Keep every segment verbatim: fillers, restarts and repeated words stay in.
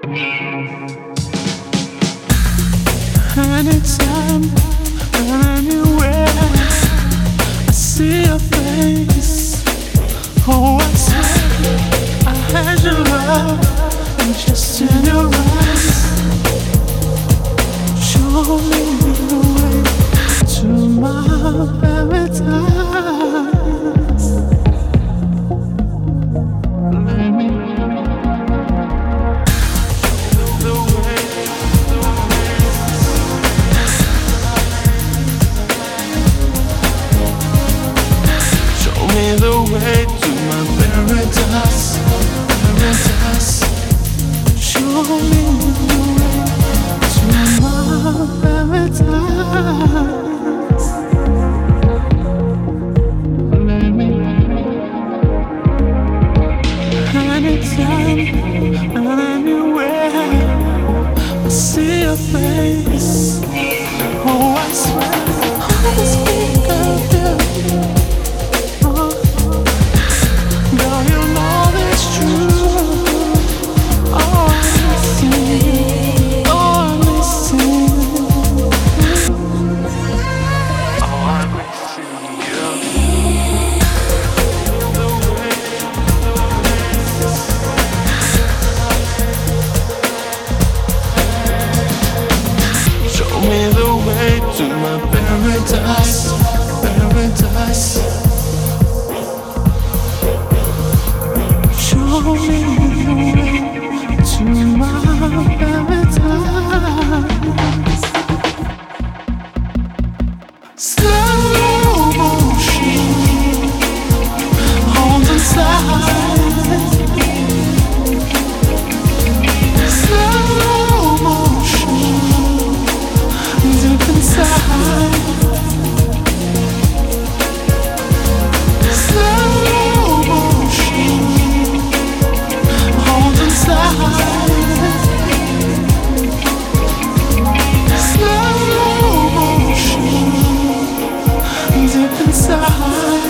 Anytime and anywhere, I see your face. Oh, I swear I had your love, and just in your eyes, show me the way to my paradise. Let me the way to my paradise, paradise. Show me the way to my paradise. Let me anytime and anywhere, I see your face. Oh, I swear, I speak of you. To my paradise, paradise. Show me the way to my paradise. Slow motion on the side. Slow motion deep inside. Slow motion, hold inside. Slow motion, deep inside.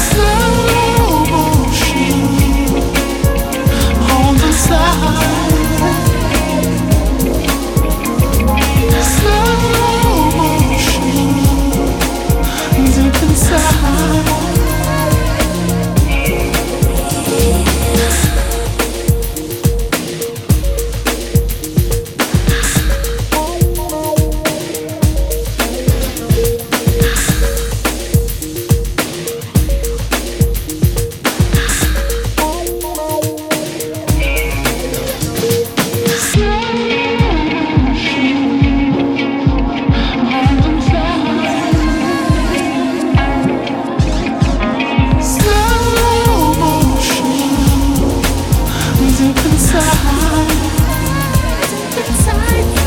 Slow motion on the side. inside. Inside.